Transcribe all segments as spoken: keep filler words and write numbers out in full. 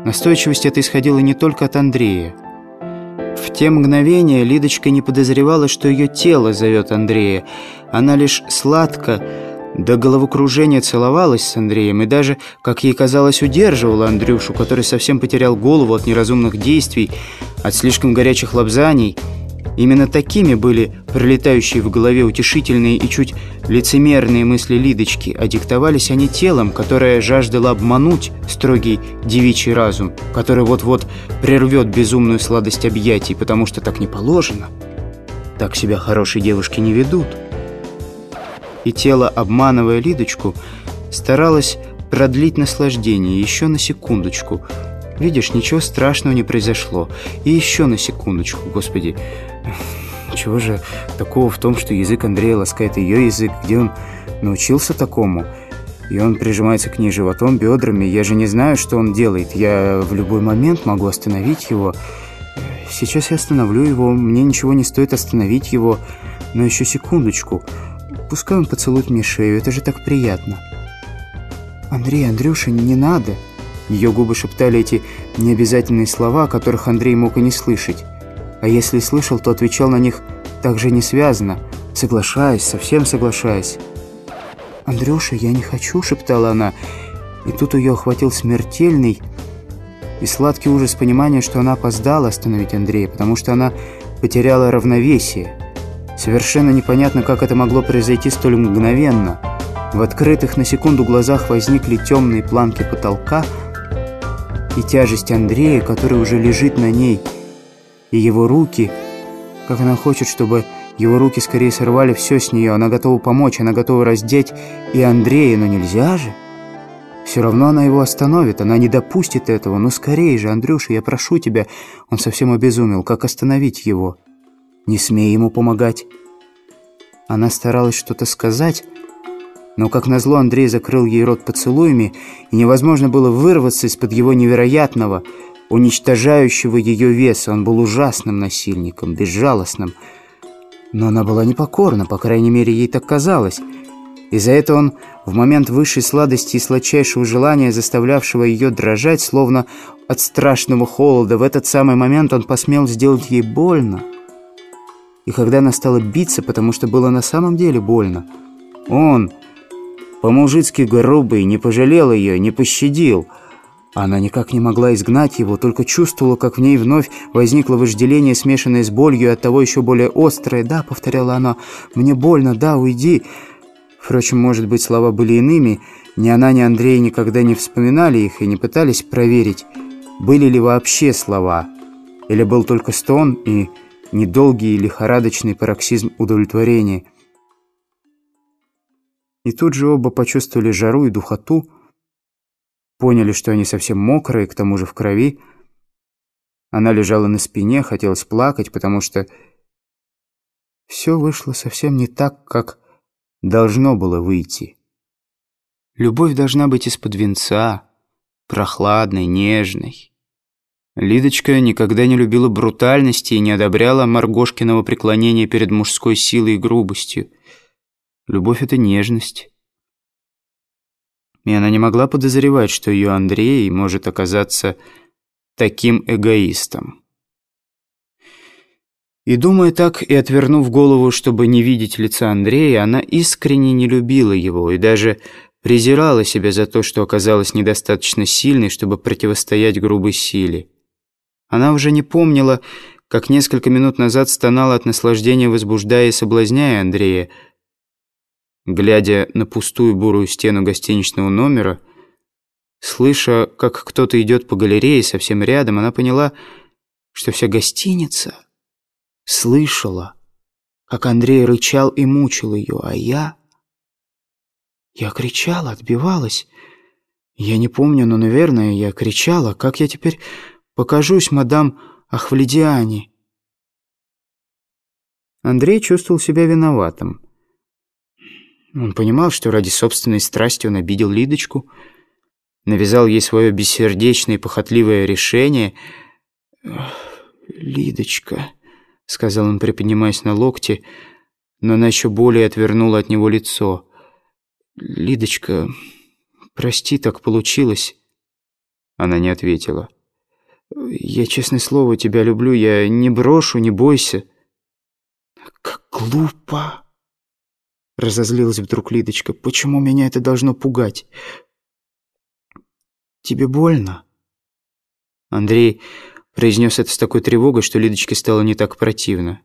Настойчивость эта исходила не только от Андрея. В те мгновения Лидочка не подозревала, что ее тело зовет Андрея. Она лишь сладко, до головокружения целовалась с Андреем и даже, как ей казалось, удерживала Андрюшу, который совсем потерял голову от неразумных действий, от слишком горячих лобзаний. Именно такими были пролетающие в голове утешительные и чуть лицемерные мысли Лидочки, а диктовались они телом, которое жаждало обмануть строгий девичий разум, который вот-вот прервет безумную сладость объятий, потому что так не положено. Так себя хорошие девушки не ведут. И тело, обманывая Лидочку, старалось продлить наслаждение еще на секундочку. Видишь, ничего страшного не произошло. И еще на секундочку, Господи. Чего же такого в том, что язык Андрея ласкает ее язык? Где он научился такому? И он прижимается к ней животом, бедрами. Я же не знаю, что он делает. Я в любой момент могу остановить его. Сейчас я остановлю его. Мне ничего не стоит остановить его. Но еще секундочку. Пускай он поцелует мне шею. Это же так приятно. Андрей, Андрюша, не надо. Ее губы шептали эти необязательные слова, которых Андрей мог и не слышать. А если слышал, то отвечал на них так же несвязно, соглашаясь, совсем соглашаясь. «Андрюша, я не хочу», — шептала она. И тут ее охватил смертельный и сладкий ужас понимания, что она опоздала остановить Андрея, потому что она потеряла равновесие. Совершенно непонятно, как это могло произойти столь мгновенно. В открытых на секунду глазах возникли темные планки потолка и тяжесть Андрея, который уже лежит на ней, и его руки, как она хочет, чтобы его руки скорее сорвали все с нее. Она готова помочь, она готова раздеть и Андрея, но нельзя же. Все равно она его остановит, она не допустит этого. Ну скорее же, Андрюша, я прошу тебя. Он совсем обезумел. Как остановить его? Не смей ему помогать. Она старалась что-то сказать, но, как назло, Андрей закрыл ей рот поцелуями, и невозможно было вырваться из-под его невероятного, уничтожающего ее веса. Он был ужасным насильником, безжалостным. Но она была непокорна, по крайней мере, ей так казалось. И за это он, в момент высшей сладости и сладчайшего желания, заставлявшего ее дрожать, словно от страшного холода, в этот самый момент он посмел сделать ей больно. И когда она стала биться, потому что было на самом деле больно, он, по-мужицки грубый, не пожалел ее, не пощадил. Она никак не могла изгнать его, только чувствовала, как в ней вновь возникло вожделение, смешанное с болью, и оттого еще более острое. «Да», — повторяла она, — «мне больно, да, уйди». Впрочем, может быть, слова были иными. Ни она, ни Андрей никогда не вспоминали их и не пытались проверить, были ли вообще слова, или был только стон и недолгий лихорадочный пароксизм удовлетворения. И тут же оба почувствовали жару и духоту, поняли, что они совсем мокрые, к тому же в крови. Она лежала на спине, хотелось плакать, потому что все вышло совсем не так, как должно было выйти. Любовь должна быть из-под венца, прохладной, нежной. Лидочка никогда не любила брутальности и не одобряла Маргошкиного преклонения перед мужской силой и грубостью. Любовь — это нежность. И она не могла подозревать, что ее Андрей может оказаться таким эгоистом. И думая так, и отвернув голову, чтобы не видеть лица Андрея, она искренне не любила его и даже презирала себя за то, что оказалась недостаточно сильной, чтобы противостоять грубой силе. Она уже не помнила, как несколько минут назад стонала от наслаждения, возбуждая и соблазняя Андрея. Глядя на пустую бурую стену гостиничного номера, слыша, как кто-то идет по галерее совсем рядом, она поняла, что вся гостиница слышала, как Андрей рычал и мучил ее, а я... Я кричала, отбивалась. Я не помню, но, наверное, я кричала. Как я теперь покажусь мадам Ахвледиане? Андрей чувствовал себя виноватым. Он понимал, что ради собственной страсти он обидел Лидочку, навязал ей свое бессердечное и похотливое решение. «Лидочка», — сказал он, приподнимаясь на локте, но она еще более отвернула от него лицо. «Лидочка, прости, так получилось». Она не ответила. Я, честное слово, тебя люблю, я не брошу, не бойся». «Как глупо!» — разозлилась вдруг Лидочка. «Почему меня это должно пугать? Тебе больно?» Андрей произнес это с такой тревогой, что Лидочке стало не так противно.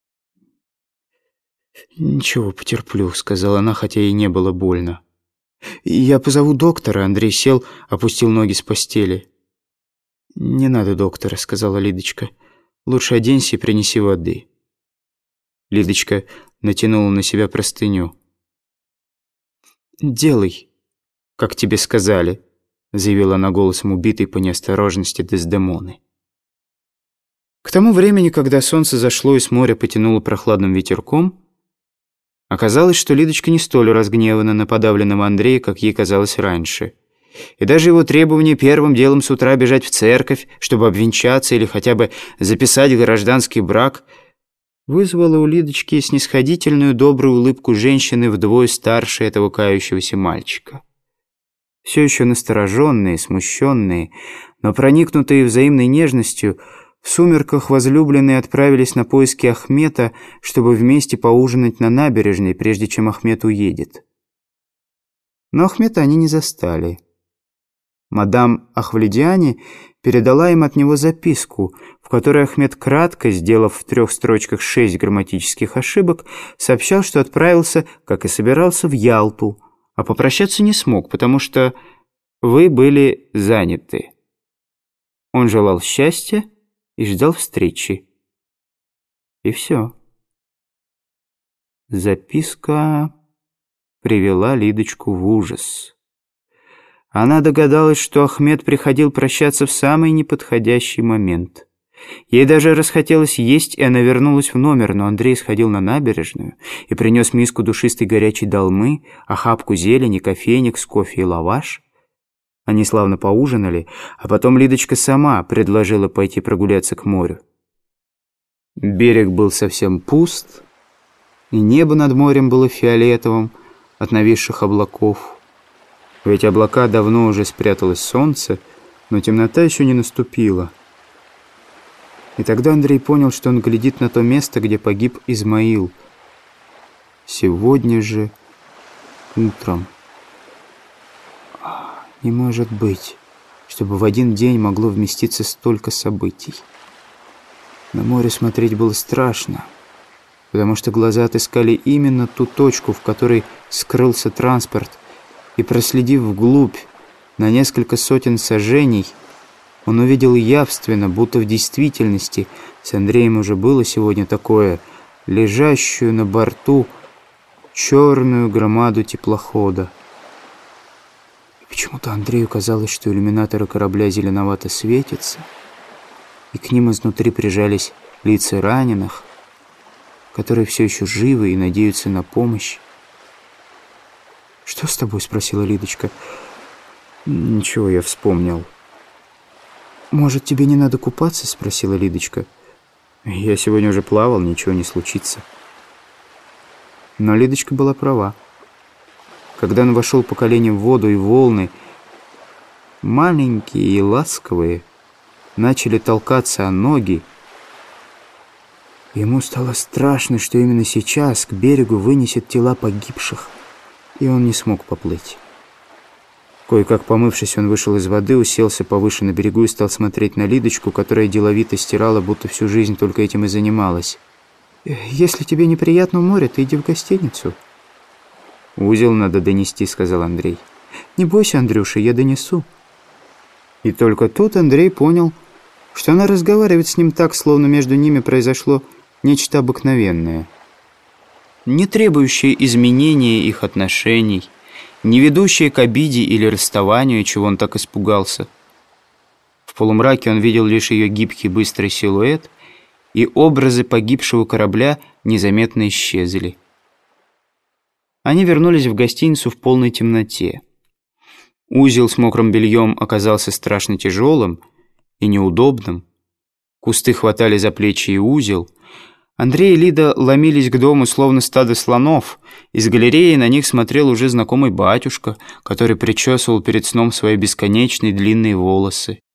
«Ничего, потерплю», — сказала она, хотя ей не было больно. «Я позову доктора». Андрей сел, опустил ноги с постели. «Не надо доктора», — сказала Лидочка. «Лучше оденься и принеси воды». Лидочка натянула на себя простыню. «Делай, как тебе сказали», — заявила она голосом убитой по неосторожности Дездемоны. К тому времени, когда солнце зашло и с моря потянуло прохладным ветерком, оказалось, что Лидочка не столь разгневана на подавленного Андрея, как ей казалось раньше. И даже его требование первым делом с утра бежать в церковь, чтобы обвенчаться или хотя бы записать гражданский брак, вызвало у Лидочки снисходительную добрую улыбку женщины вдвое старше этого кающегося мальчика. Все еще настороженные, смущенные, но проникнутые взаимной нежностью, в сумерках возлюбленные отправились на поиски Ахмета, чтобы вместе поужинать на набережной, прежде чем Ахмет уедет. Но Ахмета они не застали. Мадам Ахвледиани передала им от него записку, в которой Ахмет кратко, сделав в трех строчках шесть грамматических ошибок, сообщал, что отправился, как и собирался, в Ялту, а попрощаться не смог, потому что вы были заняты. Он желал счастья и ждал встречи. И все. Записка привела Лидочку в ужас. Она догадалась, что Ахмет приходил прощаться в самый неподходящий момент. Ей даже расхотелось есть, и она вернулась в номер, но Андрей сходил на набережную и принес миску душистой горячей долмы, охапку зелени, кофейник с кофе и лаваш. Они славно поужинали, а потом Лидочка сама предложила пойти прогуляться к морю. Берег был совсем пуст, и небо над морем было фиолетовым от нависших облаков. В эти облака давно уже спряталось солнце, но темнота еще не наступила. И тогда Андрей понял, что он глядит на то место, где погиб Измаил. Сегодня же утром. Не может быть, чтобы в один день могло вместиться столько событий. На море смотреть было страшно, потому что глаза отыскали именно ту точку, в которой скрылся транспорт, и, проследив вглубь на несколько сотен саженей, он увидел явственно, будто в действительности, с Андреем уже было сегодня такое, лежащую на борту черную громаду теплохода. Почему-то Андрею казалось, что иллюминаторы корабля зеленовато светятся, и к ним изнутри прижались лица раненых, которые все еще живы и надеются на помощь. «Что с тобой?» — спросила Лидочка. «Ничего, я вспомнил». «Может, тебе не надо купаться?» — спросила Лидочка. «Я сегодня уже плавал, ничего не случится». Но Лидочка была права. Когда он вошел по колени в воду, и волны, маленькие и ласковые, начали толкаться о ноги, ему стало страшно, что именно сейчас к берегу вынесет тела погибших, и он не смог поплыть. Кое-как помывшись, он вышел из воды, уселся повыше на берегу и стал смотреть на Лидочку, которая деловито стирала, будто всю жизнь только этим и занималась. «Если тебе неприятно в море, ты иди в гостиницу». «Узел надо донести», — сказал Андрей. «Не бойся, Андрюша, я донесу». И только тут Андрей понял, что она разговаривает с ним так, словно между ними произошло нечто обыкновенное, не требующее изменения их отношений, не ведущее к обиде или расставанию, чего он так испугался. В полумраке он видел лишь ее гибкий быстрый силуэт, и образы погибшего корабля незаметно исчезли. Они вернулись в гостиницу в полной темноте. Узел с мокрым бельем оказался страшно тяжелым и неудобным. Кусты хватали за плечи и узел. Андрей и Лида ломились к дому, словно стадо слонов. Из галереи на них смотрел уже знакомый батюшка, который причесывал перед сном свои бесконечные длинные волосы.